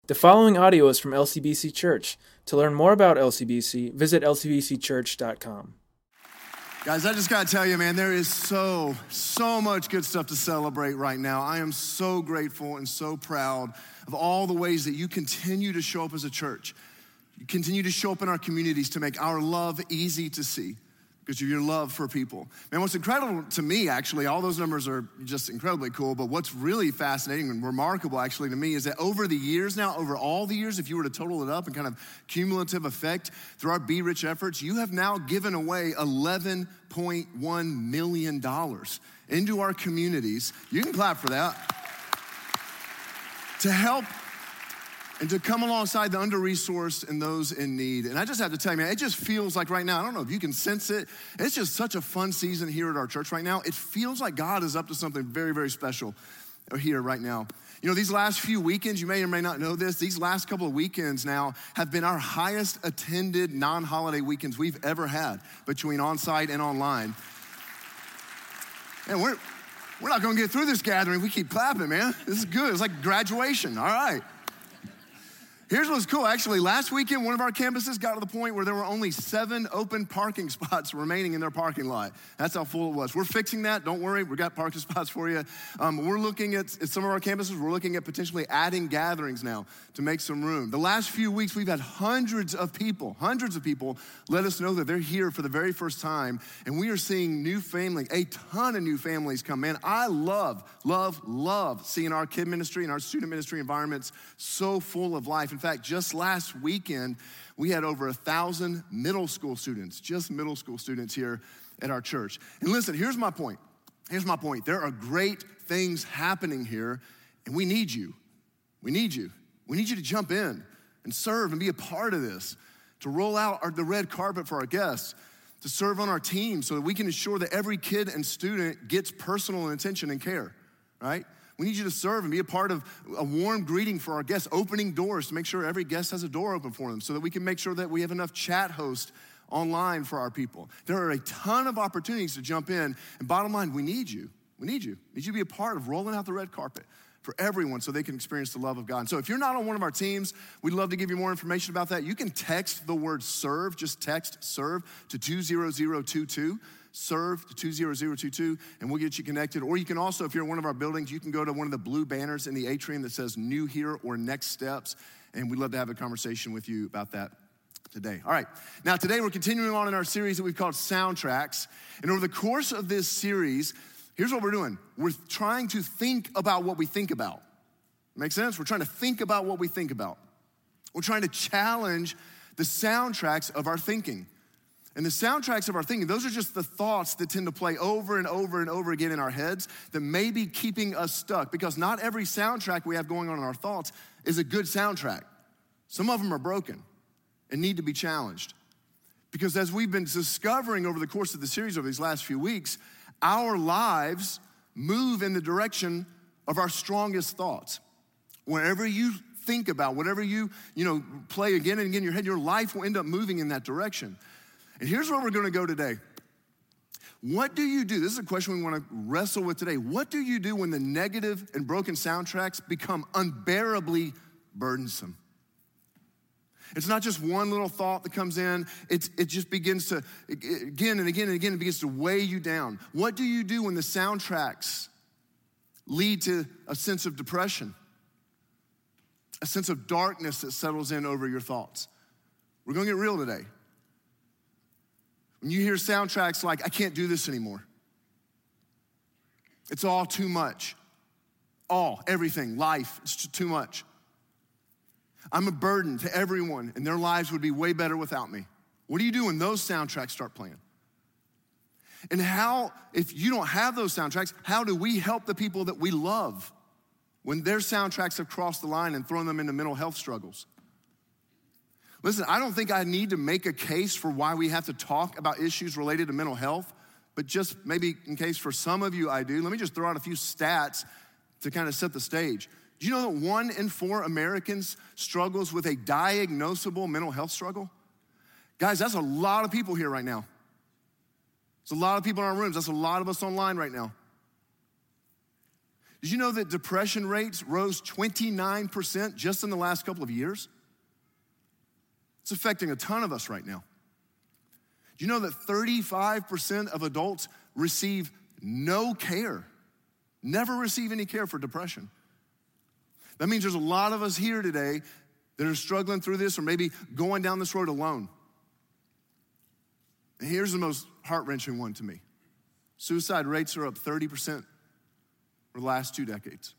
The following audio is from LCBC Church. To learn more about LCBC, visit lcbcchurch.com. Guys, I just got to tell you, man, there is so much good stuff to celebrate right now. I am so grateful and so proud of all the ways that you continue to show up as a church. You continue to show up in our communities to make our love easy to see because of your love for people. Man, what's incredible to me, actually, all those numbers are just incredibly cool, but what's really fascinating and remarkable, actually, to me is that over the years now, over all the years, if you were to total it up and kind of cumulative effect through our Be Rich efforts, you have now given away $11.1 million into our communities. You can clap for that. To help and to come alongside the under-resourced and those in need. And I just have to tell you, man, it just feels like right now, I don't know if you can sense it, it's just such a fun season here at our church right now. It feels like God is up to something very, very special here right now. You know, these last few weekends, you may or may not know this, these last couple of weekends now have been our highest attended non-holiday weekends we've ever had between on-site and online. And we're not gonna get through this gathering if we keep clapping, man. This is good, it's like graduation, all right. Here's what's cool, actually, last weekend, one of our campuses got to the point where there were only 7 open parking spots remaining in their parking lot. That's how full it was. We're fixing that, don't worry, we got parking spots for you. We're looking at some of our campuses, we're looking at potentially adding gatherings now to make some room. The last few weeks, we've had hundreds of people let us know that they're here for the very first time, and we are seeing new families, a ton of new families come in. I love seeing our kid ministry and our student ministry environments so full of life. In fact, just last weekend, we had over 1,000 middle school students, just middle school students here at our church. And listen, here's my point. There are great things happening here, and we need you. We need you to jump in and serve and be a part of this, to roll out the red carpet for our guests, to serve on our team so that we can ensure that every kid and student gets personal attention and care, right? We need you to serve and be a part of a warm greeting for our guests, opening doors to make sure every guest has a door open for them so that we can make sure that we have enough chat hosts online for our people. There are a ton of opportunities to jump in, and bottom line, we need you. We need you to be a part of rolling out the red carpet for everyone so they can experience the love of God. And so if you're not on one of our teams, we'd love to give you more information about that. You can text the word serve, just text serve to 20022. Serve to 20022, and we'll get you connected. Or you can also, if you're in one of our buildings, you can go to one of the blue banners in the atrium that says new here or next steps, and we'd love to have a conversation with you about that today. All right, now today we're continuing on in our series that we've called Soundtracks, and over the course of this series, here's what we're doing. We're trying to think about what we think about. Make sense? We're trying to think about what we think about. We're trying to challenge the soundtracks of our thinking. And the soundtracks of our thinking, those are just the thoughts that tend to play over and over and over again in our heads that may be keeping us stuck, because not every soundtrack we have going on in our thoughts is a good soundtrack. Some of them are broken and need to be challenged. Because as we've been discovering over the course of the series over these last few weeks, our lives move in the direction of our strongest thoughts. Wherever you think about, whatever you play again and again in your head, your life will end up moving in that direction. And here's where we're gonna go today. What do you do? This is a question we wanna wrestle with today. What do you do when the negative and broken soundtracks become unbearably burdensome? It's not just one little thought that comes in. It just begins to, again and again and again, it begins to weigh you down. What do you do when the soundtracks lead to a sense of depression? A sense of darkness that settles in over your thoughts? We're gonna get real today. When you hear soundtracks like, I can't do this anymore. It's all too much. Everything, life, it's too much. I'm a burden to everyone, and their lives would be way better without me. What do you do when those soundtracks start playing? And how, if you don't have those soundtracks, how do we help the people that we love when their soundtracks have crossed the line and thrown them into mental health struggles? Listen, I don't think I need to make a case for why we have to talk about issues related to mental health, but just maybe in case for some of you I do, let me just throw out a few stats to kind of set the stage. Do you know that 1 in 4 Americans struggles with a diagnosable mental health struggle? Guys, that's a lot of people here right now. It's a lot of people in our rooms. That's a lot of us online right now. Did you know that depression rates rose 29% just in the last couple of years? It's affecting a ton of us right now. Do you know that 35% of adults receive no care, never receive any care for depression? That means there's a lot of us here today that are struggling through this or maybe going down this road alone. And here's the most heart-wrenching one to me. Suicide rates are up 30% for the last 2 decades.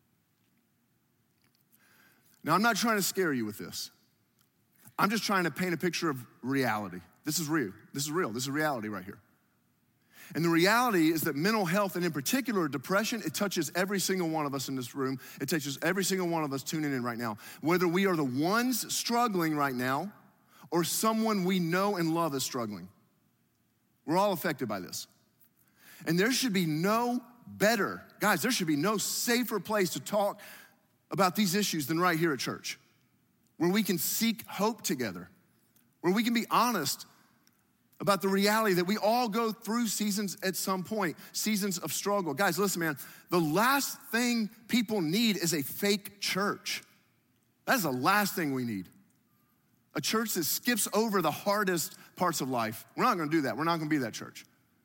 Now, I'm not trying to scare you with this. I'm just trying to paint a picture of reality. This is real. This is real. This is reality right here. And the reality is that mental health, and in particular depression, it touches every single one of us in this room. It touches every single one of us tuning in right now. Whether we are the ones struggling right now or someone we know and love is struggling. We're all affected by this. And there should be no better, guys, there should be no safer place to talk about these issues than right here at church, where we can seek hope together, where we can be honest about the reality that we all go through seasons at some point, seasons of struggle. Guys, listen, man, the last thing people need is a fake church. That is the last thing we need. A church that skips over the hardest parts of life. We're not gonna do that. We're not gonna be that church.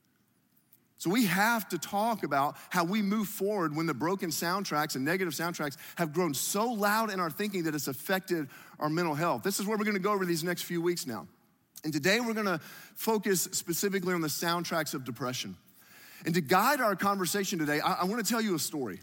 So we have to talk about how we move forward when the broken soundtracks and negative soundtracks have grown so loud in our thinking that it's affected our mental health. This is where we're gonna go over these next few weeks now. And today we're gonna focus specifically on the soundtracks of depression. And to guide our conversation today, I wanna tell you a story.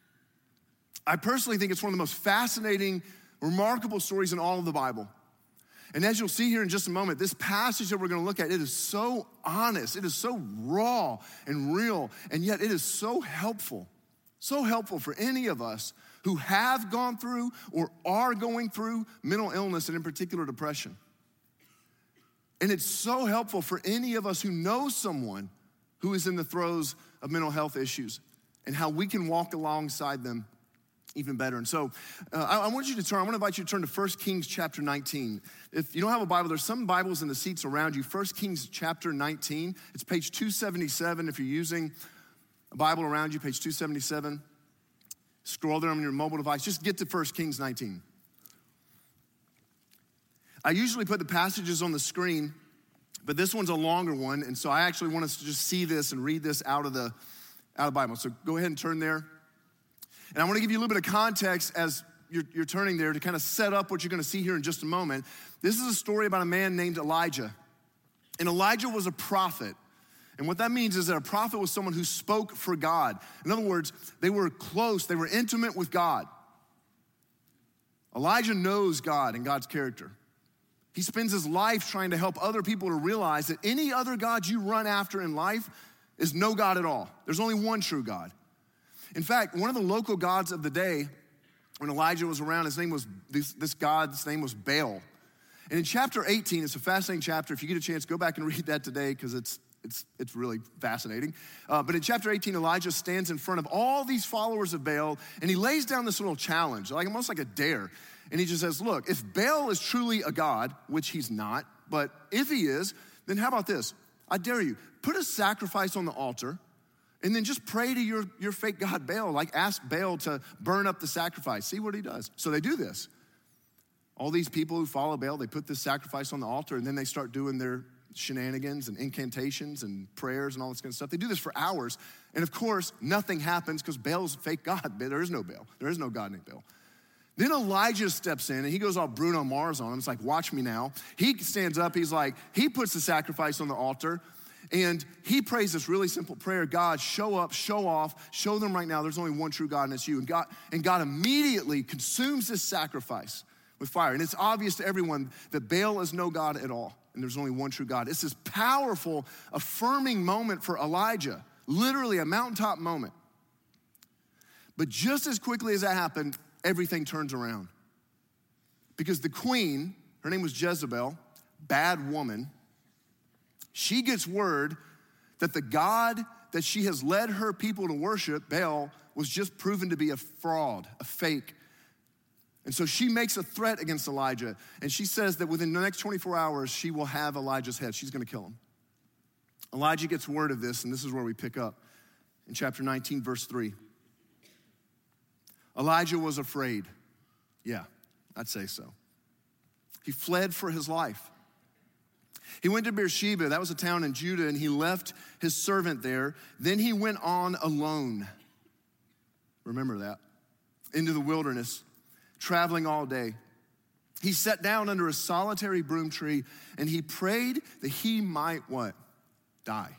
I personally think it's one of the most fascinating, remarkable stories in all of the Bible. And as you'll see here in just a moment, this passage that we're gonna look at, it is so honest, it is so raw and real, and yet it is so helpful for any of us who have gone through or are going through mental illness, and in particular depression. And it's so helpful for any of us who know someone who is in the throes of mental health issues and how we can walk alongside them even better. And so I want to invite you to turn to 1 Kings chapter 19. If you don't have a Bible, there's some Bibles in the seats around you. 1 Kings chapter 19, it's page 277. If you're using a Bible around you, page 277, scroll there on your mobile device, just get to 1 Kings 19. I usually put the passages on the screen, but this one's a longer one, and so I actually want us to just see this and read this out of the Bible. So go ahead and turn there. And I want to give you a little bit of context as you're turning there to kind of set up what you're going to see here in just a moment. This is a story about a man named Elijah. And Elijah was a prophet. And what that means is that a prophet was someone who spoke for God. In other words, they were close, they were intimate with God. Elijah knows God and God's character. He spends his life trying to help other people to realize that any other God you run after in life is no God at all. There's only one true God. In fact, one of the local gods of the day, when Elijah was around, his name was God's name was Baal. And in chapter 18, it's a fascinating chapter. If you get a chance, go back and read that today because it's really fascinating. But in chapter 18, Elijah stands in front of all these followers of Baal, and he lays down this little challenge, like almost like a dare. And he just says, look, if Baal is truly a god, which he's not, but if he is, then how about this? I dare you, put a sacrifice on the altar, and then just pray to your fake god Baal, like ask Baal to burn up the sacrifice. See what he does. So they do this. All these people who follow Baal, they put this sacrifice on the altar, and then they start doing their shenanigans and incantations and prayers and all this kind of stuff. They do this for hours. And of course, nothing happens because Baal's a fake god. There is no Baal. There is no god named Baal. Then Elijah steps in and he goes all Bruno Mars on him. It's like, watch me now. He stands up. He's like, he puts the sacrifice on the altar and he prays this really simple prayer. God, show up, show off, show them right now there's only one true God and it's you. And God immediately consumes this sacrifice with fire. And it's obvious to everyone that Baal is no God at all. And there's only one true God. It's this powerful, affirming moment for Elijah, literally a mountaintop moment. But just as quickly as that happened, everything turns around. Because the queen, her name was Jezebel, bad woman, she gets word that the God that she has led her people to worship, Baal, was just proven to be a fraud, a fake. And so she makes a threat against Elijah, and she says that within the next 24 hours, she will have Elijah's head. She's gonna kill him. Elijah gets word of this, and this is where we pick up in chapter 19, verse 3. Elijah was afraid. Yeah, I'd say so. He fled for his life. He went to Beersheba, that was a town in Judah, and he left his servant there. Then he went on alone. Remember that. Into the wilderness, traveling all day. He sat down under a solitary broom tree and he prayed that he might what? Die.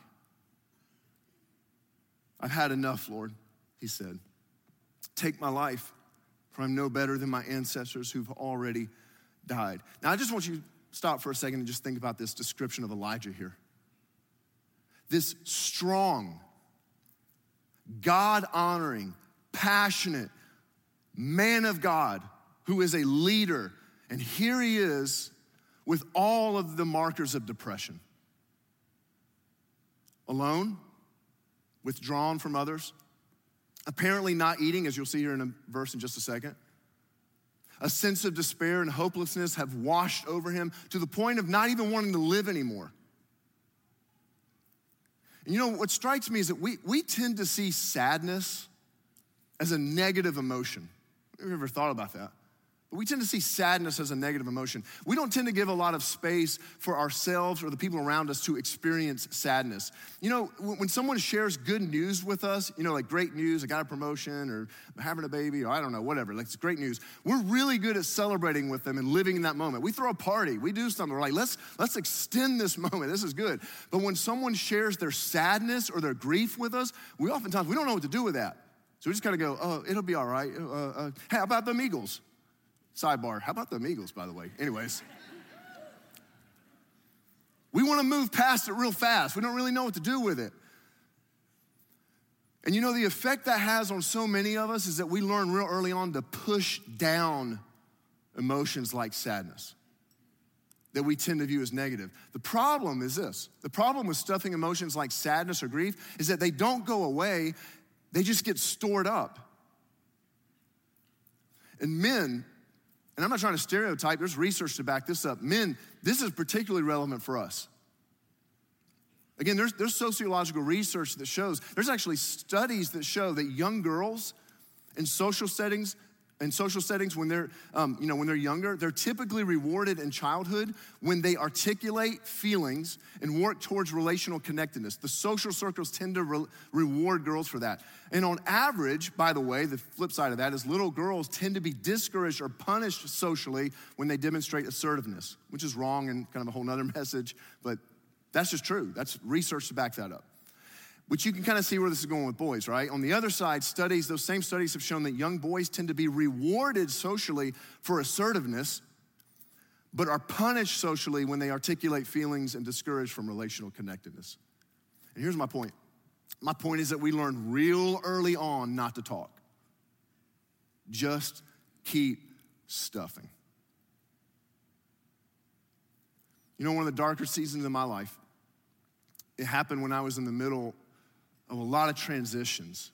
I've had enough, Lord, he said. Take my life, for I'm no better than my ancestors who've already died. Now, I just want you to stop for a second and just think about this description of Elijah here. This strong, God-honoring, passionate man of God who is a leader. And here he is with all of the markers of depression. Alone, withdrawn from others, apparently not eating, as you'll see here in a verse in just a second. A sense of despair and hopelessness have washed over him to the point of not even wanting to live anymore. And you know, what strikes me is that we tend to see sadness as a negative emotion. Have you ever thought about that? But we tend to see sadness as a negative emotion. We don't tend to give a lot of space for ourselves or the people around us to experience sadness. You know, when someone shares good news with us, you know, like great news, I got a promotion or I'm having a baby or I don't know, whatever, like it's great news. We're really good at celebrating with them and living in that moment. We throw a party, we do something. We're like, let's extend this moment. This is good. But when someone shares their sadness or their grief with us, we don't know what to do with that. So we just kind of go, oh, it'll be all right. Hey, how about them Eagles? Sidebar, how about them Eagles, by the way? Anyways. We want to move past it real fast. We don't really know what to do with it. And you know, the effect that has on so many of us is that we learn real early on to push down emotions like sadness that we tend to view as negative. The problem is this. The problem with stuffing emotions like sadness or grief is that they don't go away. They just get stored up. And men, and I'm not trying to stereotype, there's research to back this up. Men, this is particularly relevant for us. Again, there's sociological research that shows, there's actually studies that show that young girls in social settings when they're, when they're younger, they're typically rewarded in childhood when they articulate feelings and work towards relational connectedness. The social circles tend to reward girls for that. And on average, by the way, the flip side of that is little girls tend to be discouraged or punished socially when they demonstrate assertiveness, which is wrong and kind of a whole nother message, but that's just true. That's research to back that up. But you can kind of see where this is going with boys, right? On the other side, those same studies have shown that young boys tend to be rewarded socially for assertiveness, but are punished socially when they articulate feelings and discouraged from relational connectedness. And here's my point. My point is that we learn real early on not to talk. Just keep stuffing. You know, one of the darker seasons of my life, it happened when I was in the middle of a lot of transitions.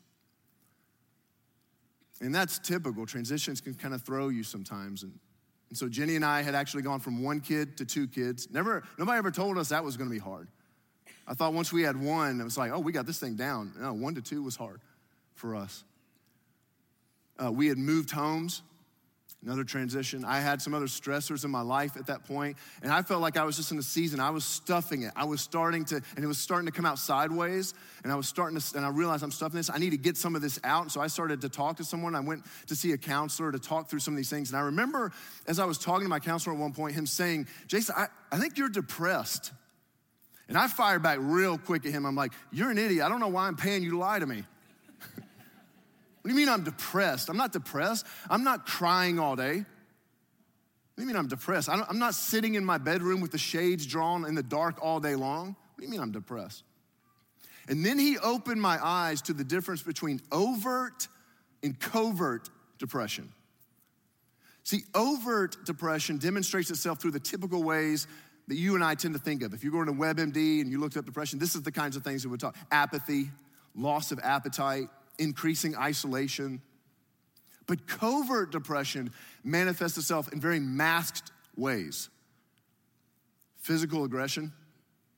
And that's typical. Transitions can kind of throw you sometimes. And so Jenny and I had actually gone from 1 kid to 2 kids. Nobody ever told us that was gonna be hard. I thought once we had 1, it was like, oh, we got this thing down. No, 1 to 2 was hard for us. We had moved homes. Another transition. I had some other stressors in my life at that point, and I felt like I was just in a season. I was stuffing it. And it was starting to come out sideways, and I realized I'm stuffing this. I need to get some of this out, and so I started to talk to someone. I went to see a counselor to talk through some of these things, and I remember as I was talking to my counselor at one point, him saying, Jason, I think you're depressed. And I fired back real quick at him. I'm like, you're an idiot. I don't know why I'm paying you to lie to me. What do you mean I'm depressed? I'm not depressed. I'm not crying all day. What do you mean I'm depressed? I'm not sitting in my bedroom with the shades drawn in the dark all day long. What do you mean I'm depressed? And then he opened my eyes to the difference between overt and covert depression. See, overt depression demonstrates itself through the typical ways that you and I tend to think of. If you go into WebMD and you looked up depression, this is the kinds of things that we talk. Apathy, loss of appetite, increasing isolation. But covert depression manifests itself in very masked ways. Physical aggression,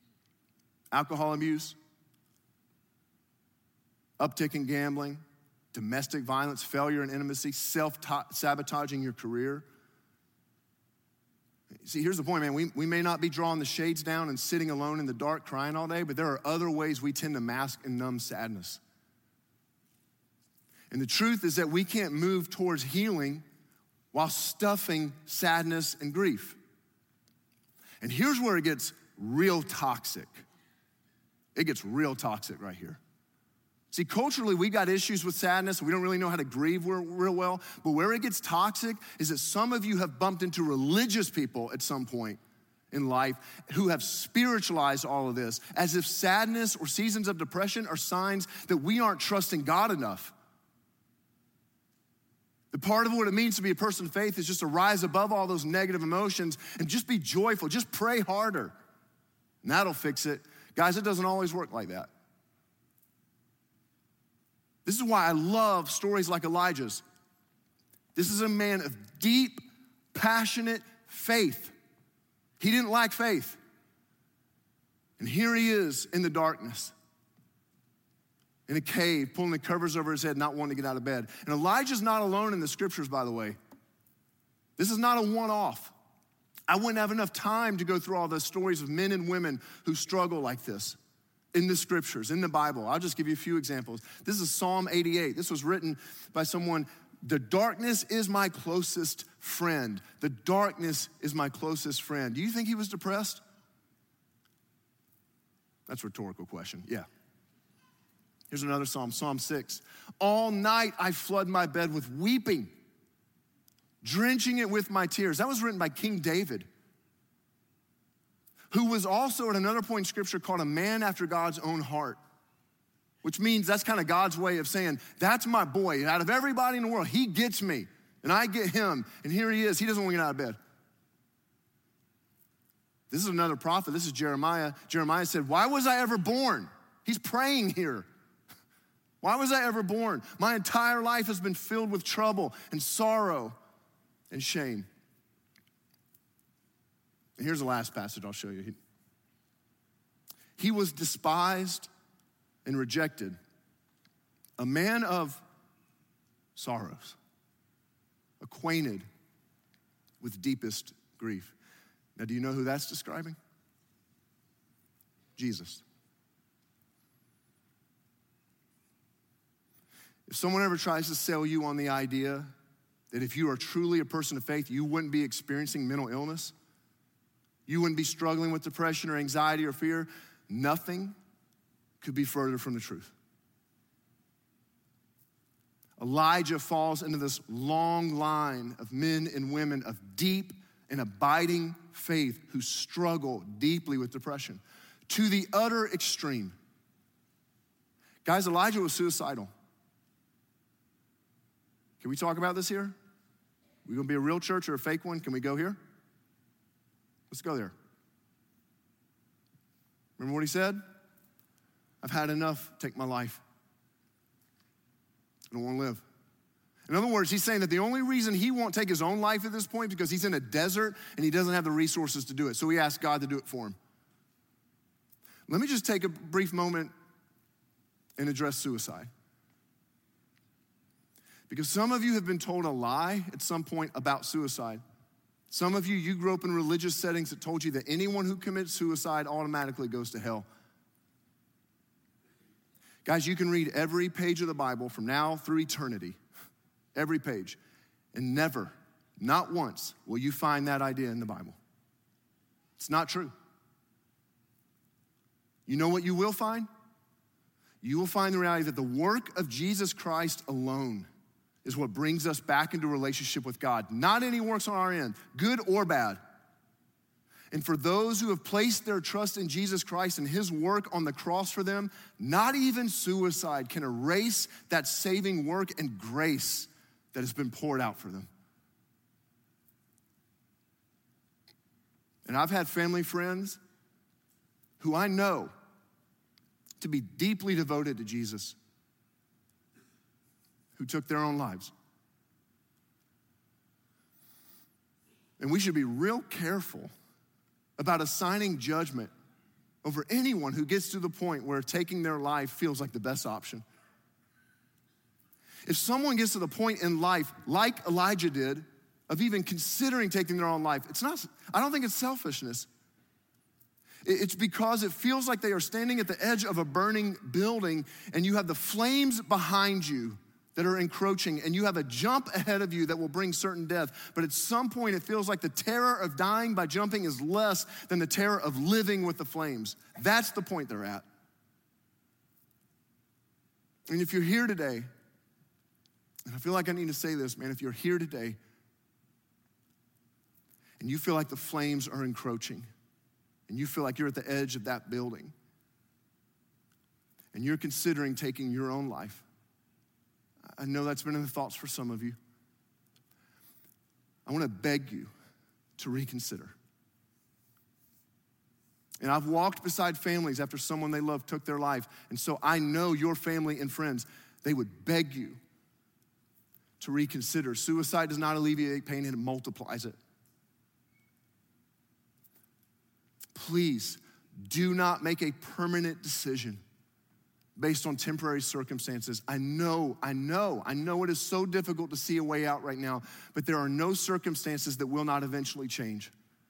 alcohol abuse, uptick in gambling, domestic violence, failure in intimacy, self-sabotaging your career. See, here's the point, man. We may not be drawing the shades down and sitting alone in the dark crying all day, but there are other ways we tend to mask and numb sadness. And the truth is that we can't move towards healing while stuffing sadness and grief. And here's where it gets real toxic. It gets real toxic right here. See, culturally, we got issues with sadness. We don't really know how to grieve real well. But where it gets toxic is that some of you have bumped into religious people at some point in life who have spiritualized all of this as if sadness or seasons of depression are signs that we aren't trusting God enough. The part of what it means to be a person of faith is just to rise above all those negative emotions and just be joyful, just pray harder. And that'll fix it. Guys, it doesn't always work like that. This is why I love stories like Elijah's. This is a man of deep, passionate faith. He didn't lack faith. And here he is in the darkness, in a cave, pulling the covers over his head, not wanting to get out of bed. And Elijah's not alone in the scriptures, by the way. This is not a one-off. I wouldn't have enough time to go through all the stories of men and women who struggle like this in the scriptures, in the Bible. I'll just give you a few examples. This is Psalm 88. This was written by someone. The darkness is my closest friend. The darkness is my closest friend. Do you think he was depressed? That's a rhetorical question. Yeah. Here's another Psalm, Psalm 6. All night I flood my bed with weeping, drenching it with my tears. That was written by King David, who was also at another point in scripture called a man after God's own heart, which means that's kind of God's way of saying, that's my boy. Out of everybody in the world, he gets me and I get him. And here he is. He doesn't want to get out of bed. This is another prophet. This is Jeremiah. Jeremiah said, why was I ever born? He's praying here. Why was I ever born? My entire life has been filled with trouble and sorrow and shame. And here's the last passage I'll show you. He was despised and rejected, a man of sorrows, acquainted with deepest grief. Now, do you know who that's describing? Jesus. If someone ever tries to sell you on the idea that if you are truly a person of faith, you wouldn't be experiencing mental illness, you wouldn't be struggling with depression or anxiety or fear, nothing could be further from the truth. Elijah falls into this long line of men and women of deep and abiding faith who struggle deeply with depression to the utter extreme. Guys, Elijah was suicidal. Can we talk about this here? We gonna be a real church or a fake one? Can we go here? Let's go there. Remember what he said? I've had enough, take my life. I don't want to live. In other words, he's saying that the only reason he won't take his own life at this point is because he's in a desert and he doesn't have the resources to do it. So he asked God to do it for him. Let me just take a brief moment and address suicide. Because some of you have been told a lie at some point about suicide. Some of you grew up in religious settings that told you that anyone who commits suicide automatically goes to hell. Guys, you can read every page of the Bible from now through eternity, every page, and never, not once, will you find that idea in the Bible. It's not true. You know what you will find? You will find the reality that the work of Jesus Christ alone is what brings us back into relationship with God. Not any works on our end, good or bad. And for those who have placed their trust in Jesus Christ and his work on the cross for them, not even suicide can erase that saving work and grace that has been poured out for them. And I've had family friends who I know to be deeply devoted to Jesus, who took their own lives. And we should be real careful about assigning judgment over anyone who gets to the point where taking their life feels like the best option. If someone gets to the point in life, like Elijah did, of even considering taking their own life, I don't think it's selfishness. It's because it feels like they are standing at the edge of a burning building and you have the flames behind you that are encroaching and you have a jump ahead of you that will bring certain death. But at some point it feels like the terror of dying by jumping is less than the terror of living with the flames. That's the point they're at. And if you're here today, and I feel like I need to say this, man, if you're here today and you feel like the flames are encroaching, and you feel like you're at the edge of that building, and you're considering taking your own life, I know that's been in the thoughts for some of you. I want to beg you to reconsider. And I've walked beside families after someone they love took their life, and so I know your family and friends, they would beg you to reconsider. Suicide does not alleviate pain, it multiplies it. Please do not make a permanent decision based on temporary circumstances. I know it is so difficult to see a way out right now, but there are no circumstances that will not eventually change.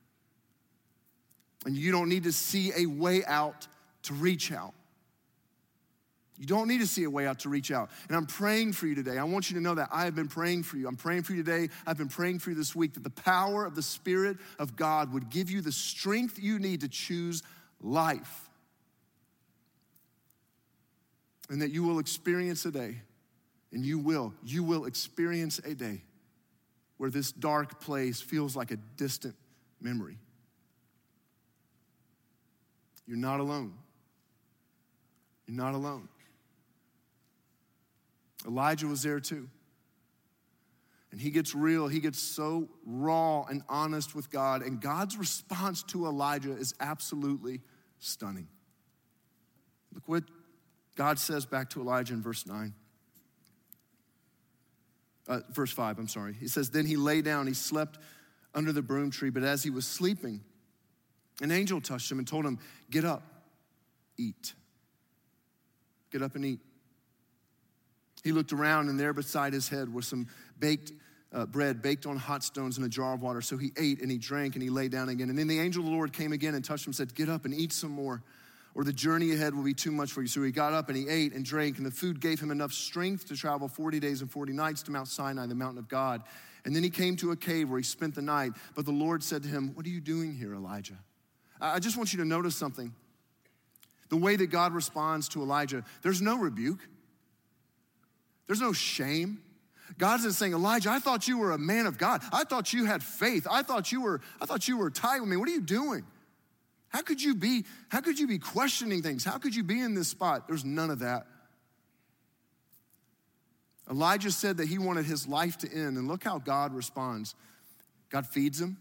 And you don't need to see a way out to reach out. You don't need to see a way out to reach out. And I'm praying for you today. I want you to know that I have been praying for you. I'm praying for you today. I've been praying for you this week that the power of the Spirit of God would give you the strength you need to choose life. And that you will experience a day, and you will experience a day where this dark place feels like a distant memory. You're not alone. You're not alone. Elijah was there too. And he gets real, he gets so raw and honest with God, and God's response to Elijah is absolutely stunning. Look what God says back to Elijah in verse 5, I'm sorry. He says, then he lay down, he slept under the broom tree, but as he was sleeping, an angel touched him and told him, get up, eat. Get up and eat. He looked around, and there beside his head was some bread baked on hot stones in a jar of water. So he ate and he drank and he lay down again. And then the angel of the Lord came again and touched him and said, get up and eat some more, or the journey ahead will be too much for you. So he got up and he ate and drank, and the food gave him enough strength to travel 40 days and 40 nights to Mount Sinai, the mountain of God. And then he came to a cave where he spent the night. But the Lord said to him, what are you doing here, Elijah? I just want you to notice something. The way that God responds to Elijah, there's no rebuke. There's no shame. God's not saying, Elijah, I thought you were a man of God. I thought you had faith. I thought you were tight with me. What are you doing? How could you be questioning things? How could you be in this spot? There's none of that. Elijah said that he wanted his life to end, and look how God responds. God feeds him.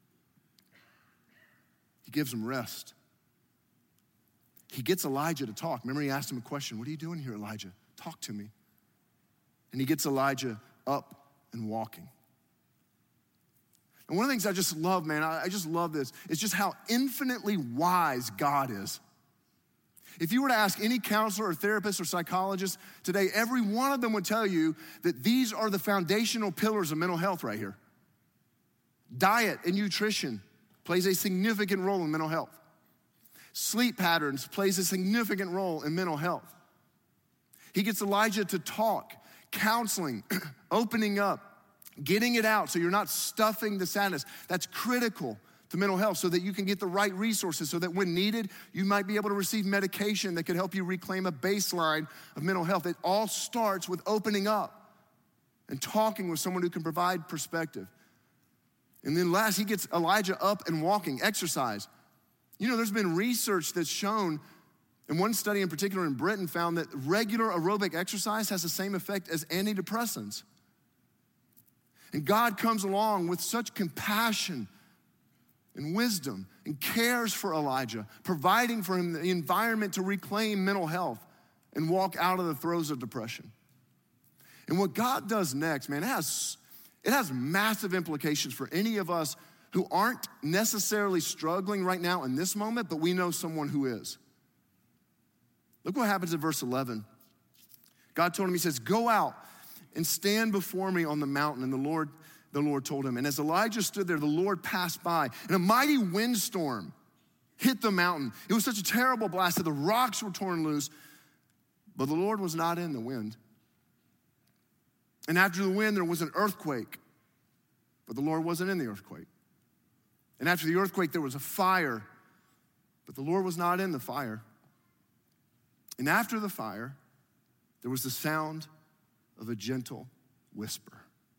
He gives him rest. He gets Elijah to talk. Remember, he asked him a question. What are you doing here, Elijah? Talk to me. And he gets Elijah up and walking. And one of the things I just love, man, I just love this, is just how infinitely wise God is. If you were to ask any counselor or therapist or psychologist today, every one of them would tell you that these are the foundational pillars of mental health right here. Diet and nutrition plays a significant role in mental health. Sleep patterns plays a significant role in mental health. He gets Elijah to talk, counseling, opening up, getting it out so you're not stuffing the sadness. That's critical to mental health so that you can get the right resources so that when needed, you might be able to receive medication that could help you reclaim a baseline of mental health. It all starts with opening up and talking with someone who can provide perspective. And then last, he gets Elijah up and walking, exercise. You know, there's been research that's shown, and one study in particular in Britain found that regular aerobic exercise has the same effect as antidepressants. And God comes along with such compassion and wisdom and cares for Elijah, providing for him the environment to reclaim mental health and walk out of the throes of depression. And what God does next, man, it has massive implications for any of us who aren't necessarily struggling right now in this moment, but we know someone who is. Look what happens in verse 11. God told him, he says, go out and stand before me on the mountain. And the Lord told him. And as Elijah stood there, the Lord passed by, and a mighty windstorm hit the mountain. It was such a terrible blast that the rocks were torn loose, but the Lord was not in the wind. And after the wind, there was an earthquake, but the Lord wasn't in the earthquake. And after the earthquake, there was a fire, but the Lord was not in the fire. And after the fire, there was the sound of a gentle whisper.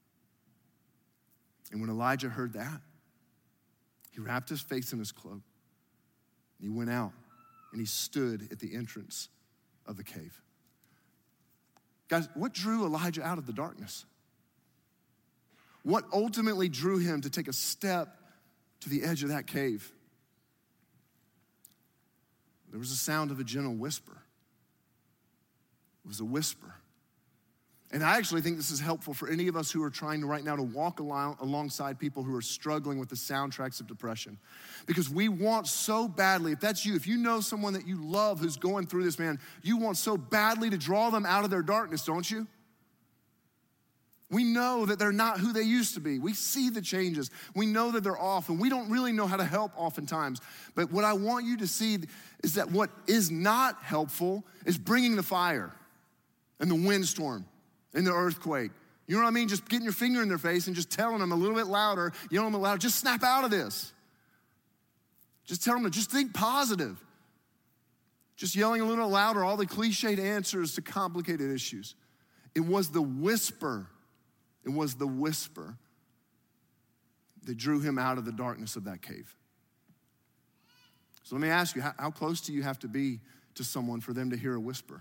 And when Elijah heard that, he wrapped his face in his cloak. He went out and he stood at the entrance of the cave. Guys, what drew Elijah out of the darkness? What ultimately drew him to take a step to the edge of that cave? There was a sound of a gentle whisper. It was a whisper. And I actually think this is helpful for any of us who are trying to right now to walk alongside people who are struggling with the soundtracks of depression. Because we want so badly, if that's you, if you know someone that you love who's going through this, man, you want so badly to draw them out of their darkness, don't you? We know that they're not who they used to be. We see the changes. We know that they're off, and we don't really know how to help oftentimes. But what I want you to see is that what is not helpful is bringing the fire and the windstorm and the earthquake. You know what I mean? Just getting your finger in their face and just telling them a little bit louder, yelling them louder, just snap out of this. Just tell them to just think positive. Just yelling a little louder, all the cliched answers to complicated issues. It was the whisper. It was the whisper that drew him out of the darkness of that cave. So let me ask you, how close do you have to be to someone for them to hear a whisper?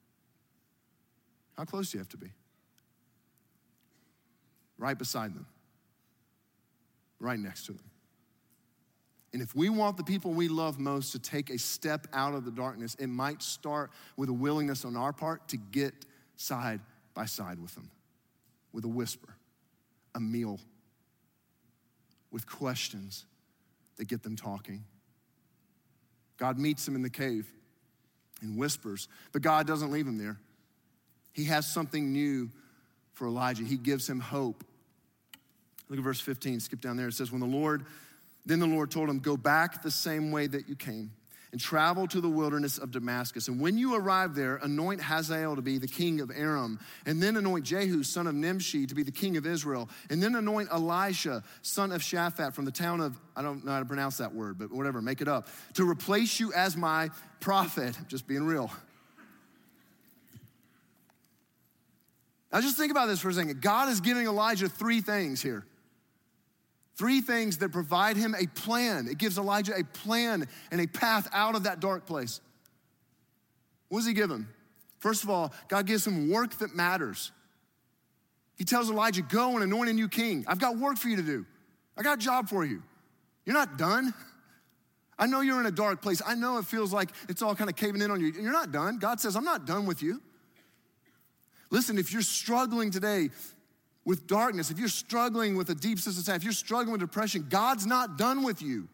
How close do you have to be? Right beside them. Right next to them. And if we want the people we love most to take a step out of the darkness, it might start with a willingness on our part to get side by side with them. With a whisper, a meal, with questions that get them talking. God meets him in the cave and whispers, but God doesn't leave him there. He has something new for Elijah. He gives him hope. Look at verse 15, skip down there. It says, then the Lord told him, go back the same way that you came and travel to the wilderness of Damascus. And when you arrive there, anoint Hazael to be the king of Aram, and then anoint Jehu, son of Nimshi, to be the king of Israel, and then anoint Elisha, son of Shaphat, from the town of, I don't know how to pronounce that word, but whatever, make it up, to replace you as my prophet. Just being real. Now just think about this for a second. God is giving Elijah three things here. Three things that provide him a plan. It gives Elijah a plan and a path out of that dark place. What does he give him? First of all, God gives him work that matters. He tells Elijah, go and anoint a new king. I've got work for you to do. I got a job for you. You're not done. I know you're in a dark place. I know it feels like it's all kind of caving in on you. You're not done. God says, I'm not done with you. Listen, if you're struggling today with darkness, if you're struggling with a deep sense of sadness, if you're struggling with depression, God's not done with you.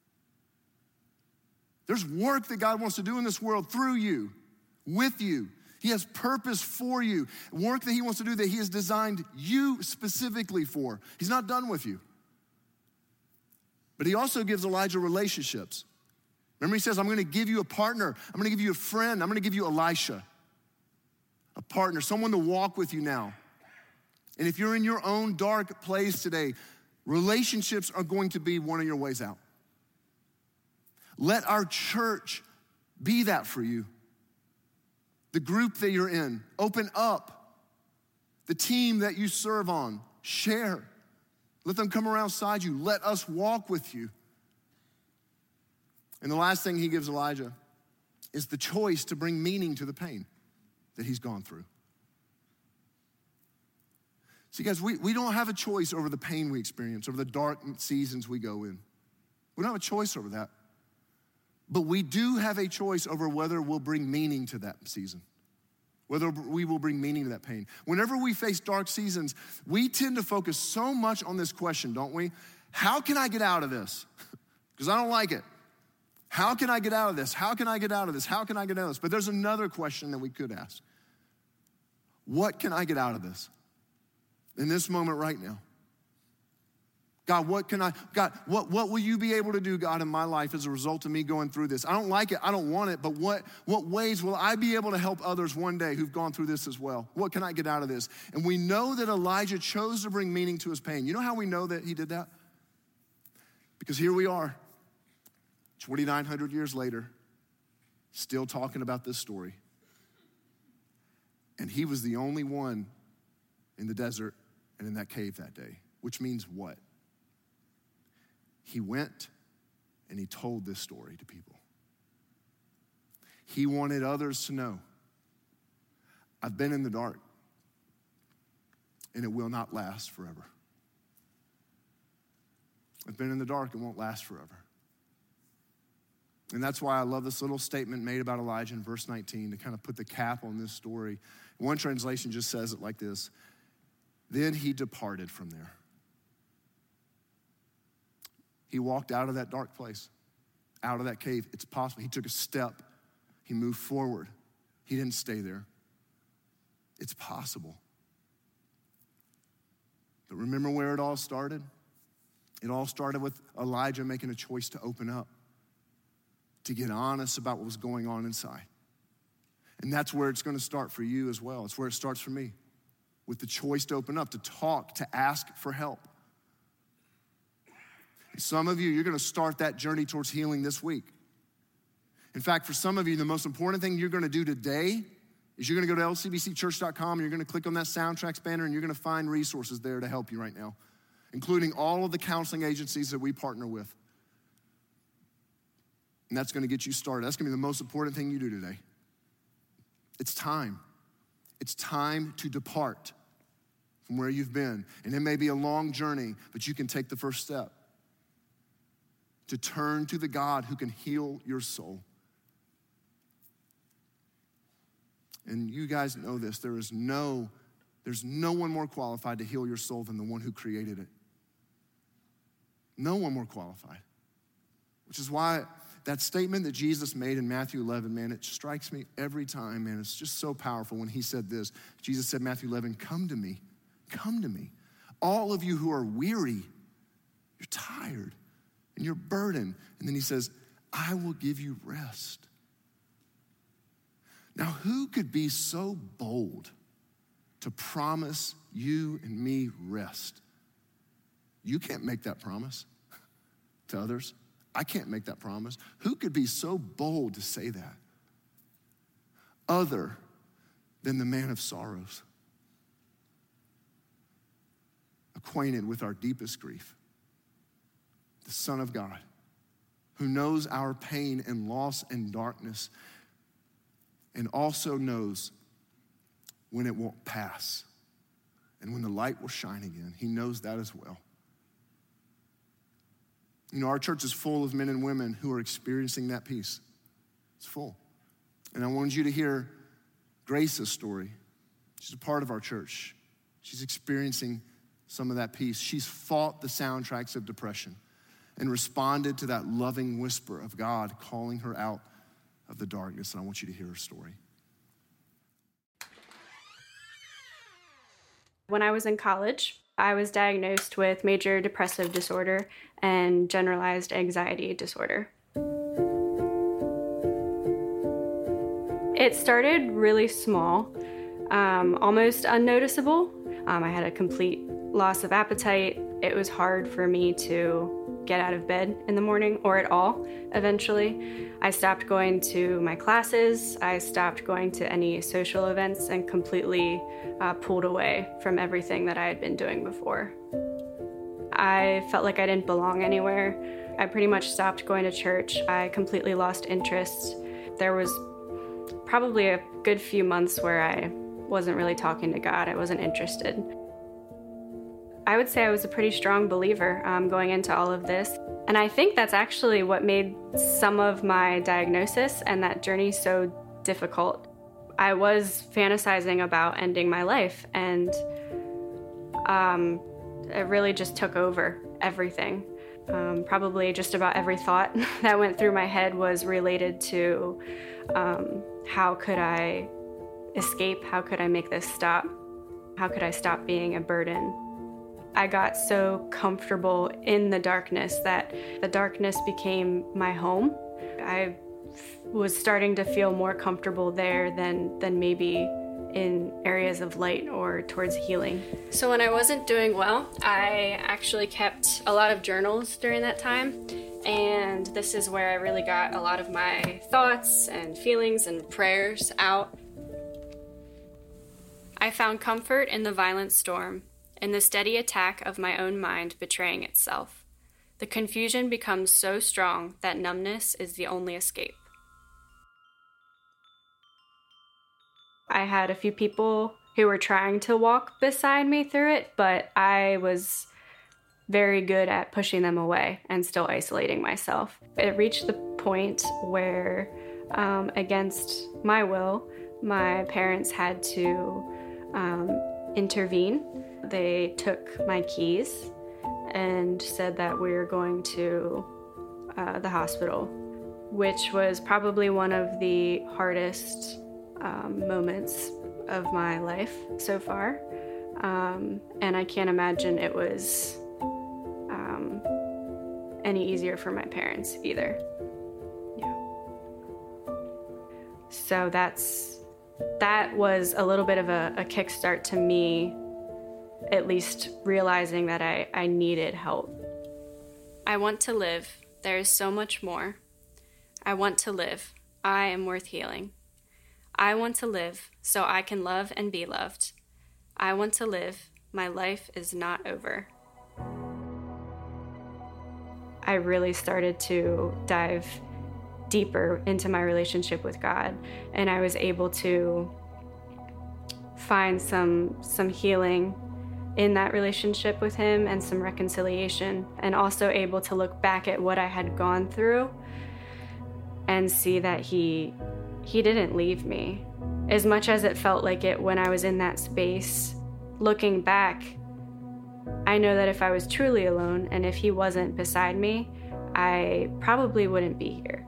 There's work that God wants to do in this world through you, with you. He has purpose for you, work that he wants to do that he has designed you specifically for. He's not done with you. But he also gives Elijah relationships. Remember, he says, I'm gonna give you a partner. I'm gonna give you a friend. I'm gonna give you Elisha, a partner, someone to walk with you now. And if you're in your own dark place today, relationships are going to be one of your ways out. Let our church be that for you. The group that you're in, open up. The team that you serve on, share. Let them come around side you. Let us walk with you. And the last thing he gives Elijah is the choice to bring meaning to the pain that he's gone through. See, guys, we don't have a choice over the pain we experience, over the dark seasons we go in. We don't have a choice over that. But we do have a choice over whether we'll bring meaning to that season, whether we will bring meaning to that pain. Whenever we face dark seasons, we tend to focus so much on this question, don't we? How can I get out of this? Because I don't like it. How can I get out of this? How can I get out of this? How can I get out of this? But there's another question that we could ask. What can I get out of this? in this moment right now. God, what will you be able to do, God, in my life as a result of me going through this? I don't like it, I don't want it, but what ways will I be able to help others one day who've gone through this as well? What can I get out of this? And we know that Elijah chose to bring meaning to his pain. You know how we know that he did that? Because here we are, 2,900 years later, still talking about this story. And he was the only one in the desert and in that cave that day, which means what? He went and he told this story to people. He wanted others to know, I've been in the dark and it will not last forever. I've been in the dark, it won't last forever. And that's why I love this little statement made about Elijah in verse 19 to kind of put the cap on this story. One translation just says it like this: then he departed from there. He walked out of that dark place, out of that cave. It's possible. He took a step. He moved forward. He didn't stay there. It's possible. But remember where it all started? It all started with Elijah making a choice to open up, to get honest about what was going on inside. And that's where it's going to start for you as well. It's where it starts for me, with the choice to open up, to talk, to ask for help. Some of you, you're going to start that journey towards healing this week. In fact, for some of you, the most important thing you're going to do today is you're going to go to lcbcchurch.com and you're going to click on that Soundtracks banner and you're going to find resources there to help you right now, including all of the counseling agencies that we partner with. And that's going to get you started. That's going to be the most important thing you do today. It's time. It's time to depart from where you've been. And it may be a long journey, but you can take the first step to turn to the God who can heal your soul. And you guys know this, there's no one more qualified to heal your soul than the one who created it. No one more qualified. Which is why that statement that Jesus made in Matthew 11, man, it strikes me every time, man. It's just so powerful when he said this. Jesus said, Matthew 11, come to me, all of you who are weary, you're tired, and you're burdened. And then he says, I will give you rest. Now, who could be so bold to promise you and me rest? You can't make that promise to others. I can't make that promise. Who could be so bold to say that other than the man of sorrows, acquainted with our deepest grief, the Son of God, who knows our pain and loss and darkness, and also knows when it won't pass and when the light will shine again. He knows that as well. You know, our church is full of men and women who are experiencing that peace. It's full. And I wanted you to hear Grace's story. She's a part of our church. She's experiencing some of that peace. She's fought the soundtracks of depression and responded to that loving whisper of God calling her out of the darkness. And I want you to hear her story. When I was in college, I was diagnosed with major depressive disorder and generalized anxiety disorder. It started really small, almost unnoticeable. I had a complete loss of appetite. It was hard for me to get out of bed in the morning or at all, eventually. I stopped going to my classes. I stopped going to any social events and completely pulled away from everything that I had been doing before. I felt like I didn't belong anywhere. I pretty much stopped going to church. I completely lost interest. There was probably a good few months where I wasn't really talking to God. I wasn't interested. I would say I was a pretty strong believer going into all of this. And I think that's actually what made some of my diagnosis and that journey so difficult. I was fantasizing about ending my life, and it really just took over everything. Probably just about every thought that went through my head was related to how could I escape? How could I make this stop? How could I stop being a burden? I got so comfortable in the darkness that the darkness became my home. I was starting to feel more comfortable there than maybe in areas of light or towards healing. So when I wasn't doing well, I actually kept a lot of journals during that time. And this is where I really got a lot of my thoughts and feelings and prayers out. I found comfort in the violent storm, in the steady attack of my own mind betraying itself. The confusion becomes so strong that numbness is the only escape. I had a few people who were trying to walk beside me through it, but I was very good at pushing them away and still isolating myself. It reached the point where, against my will, my parents had to intervene. They took my keys and said that we were going to the hospital, which was probably one of the hardest moments of my life so far. And I can't imagine it was any easier for my parents either. Yeah. So that was a little bit of a kickstart to me, at least realizing that I needed help. I want to live. There is so much more. I want to live. I am worth healing. I want to live so I can love and be loved. I want to live. My life is not over. I really started to dive deeper into my relationship with God, and I was able to find some healing in that relationship with Him and some reconciliation, and also able to look back at what I had gone through and see that He didn't leave me. As much as it felt like it when I was in that space, looking back, I know that if I was truly alone and if He wasn't beside me, I probably wouldn't be here.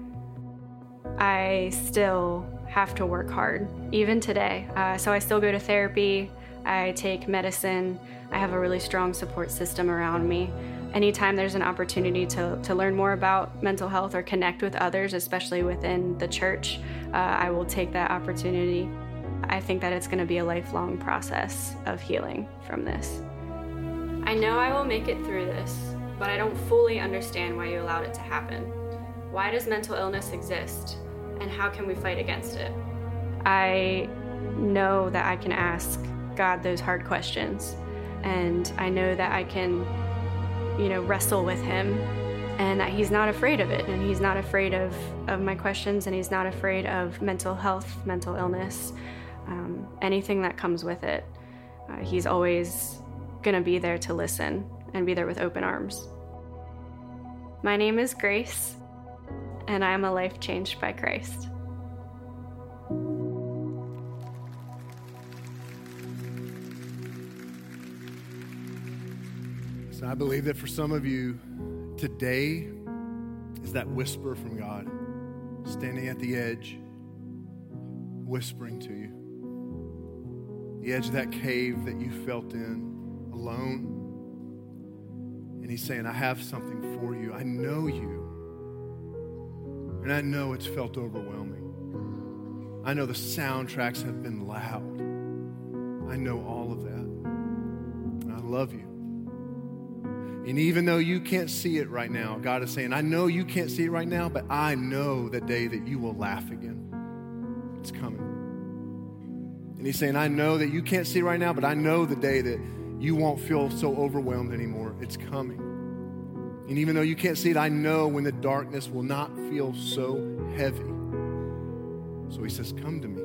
I still have to work hard, even today. So I still go to therapy, I take medicine, I have a really strong support system around me. Anytime there's an opportunity to learn more about mental health or connect with others, especially within the church, I will take that opportunity. I think that it's going to be a lifelong process of healing from this. I know I will make it through this, but I don't fully understand why you allowed it to happen. Why does mental illness exist, and how can we fight against it? I know that I can ask God those hard questions, and I know that I can, wrestle with Him, and that He's not afraid of it, and He's not afraid of my questions, and He's not afraid of mental health, mental illness, anything that comes with it. He's always going to be there to listen and be there with open arms. My name is Grace, and I am a life changed by Christ. So I believe that for some of you, today is that whisper from God, standing at the edge, whispering to you. The edge of that cave that you felt in, alone. And He's saying, I have something for you. I know you. And I know it's felt overwhelming. I know the soundtracks have been loud. I know all of that. And I love you. And even though you can't see it right now, God is saying, I know you can't see it right now, but I know the day that you will laugh again. It's coming. And He's saying, I know that you can't see it right now, but I know the day that you won't feel so overwhelmed anymore. It's coming. And even though you can't see it, I know when the darkness will not feel so heavy. So He says, come to me.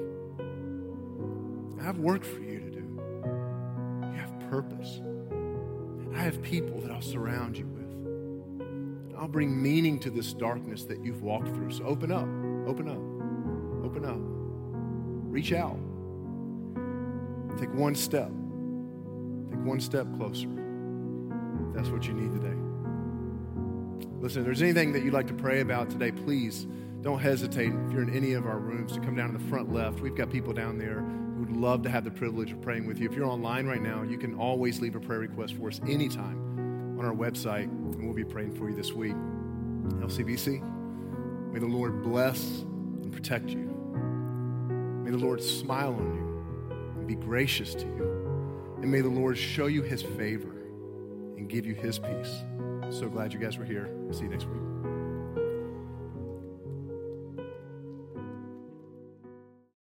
I have work for you to do. You have purpose. I have people that I'll surround you with. I'll bring meaning to this darkness that you've walked through. So open up, open up, open up. Reach out. Take one step. Take one step closer. If that's what you need today. Listen, if there's anything that you'd like to pray about today, please don't hesitate if you're in any of our rooms to come down to the front left. We've got people down there who would would love to have the privilege of praying with you. If you're online right now, you can always leave a prayer request for us anytime on our website, and we'll be praying for you this week. LCBC, may the Lord bless and protect you. May the Lord smile on you and be gracious to you. And may the Lord show you his favor and give you his peace. So glad you guys were here. See you next week.